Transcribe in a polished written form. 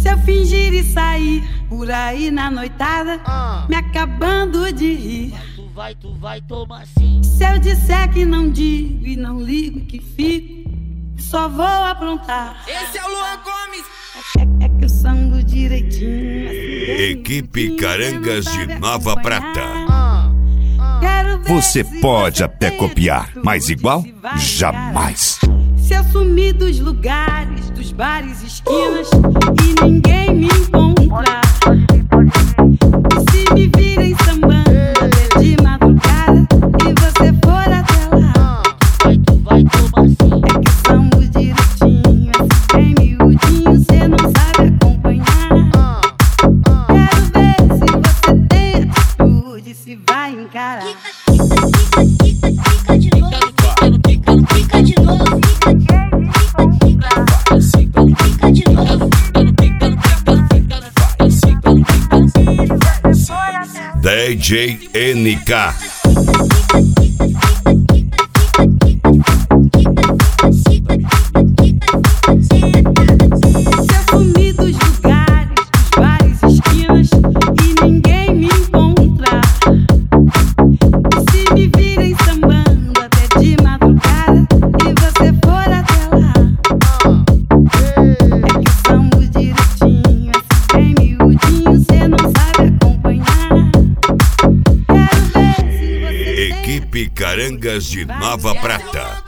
Se eu fingir e sair por aí na noitada, me acabando de rir, Tu vai tomar sim. se eu disser que não digo e não ligo que fico, só vou aprontar. Esse é o Luan Gomes. É que eu sango direitinho assim, Equipe Carangas de Nova Prata. Quero ver Você se pode você até tem copiar, atitude, mas igual? se vai Jamais. encarar. Se eu sumir dos lugares, dos bares, esquinas e ninguém me encontrar, e se me virem sambando até de madrugada e você for até lá, Tu vai tomar sim. é que eu sambo direitinho, assim bem miudinho, cê não sabe acompanhar. Quero ver se você tem atitude, se vai encarar. Fica de novo, fica de novo, fica de novo. DJ NK. Se eu sumir dos lugares, dos bares, esquinas e ninguém me encontrar, e se me virem sambando até de madrugada e você for até lá, é que eu sambo direitinho, assim bem miudinho, cê não sabe acompanhar. Quero ver se você tem Equipe Carangas de Nova Prata.